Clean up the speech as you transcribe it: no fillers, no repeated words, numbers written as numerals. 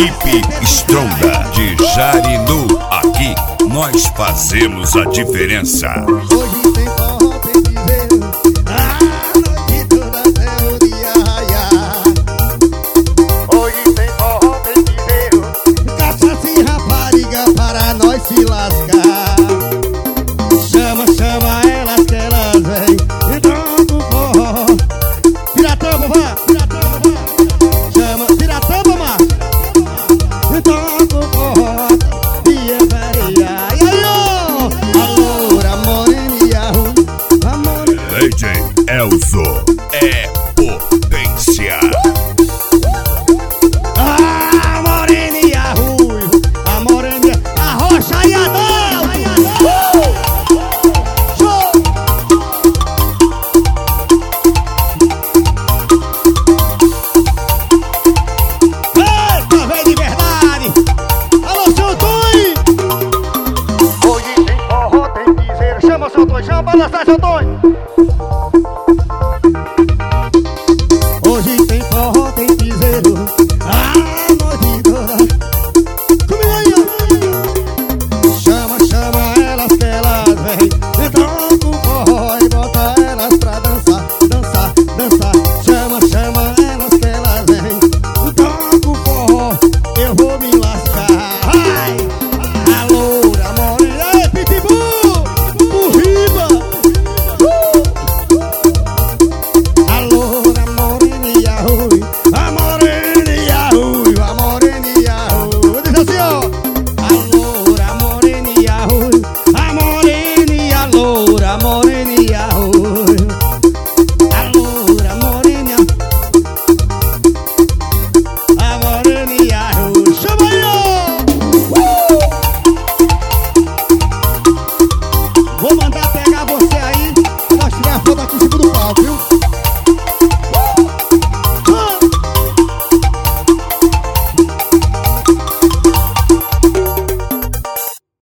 Equipe Stronda de Jarinu. Aqui nós fazemos a diferença. Hoje tem forró, tem piseiro, a noite toda até o dia raiar. Hoje tem forró, tem piseiro, Cachaça e rapariga para nós se lascar. Chama, chama elas que elas vêm, então do forró. Tira a tampa, vá, tira a tampa, vá. Chama, tira a tampa, Márcio. Então do forró, e é varia. E aí, ó, a loura, a morena e a ruim, a morena. DJ Elzo é potência. A morena e a ruiva, a morena e a rocha e a Dal. Show! Eita, vem de verdade! Alô, seu Tonho! hoje tem forró, tem piseiro. Chama seu Tonho, chama pra dançar, seu Tonho.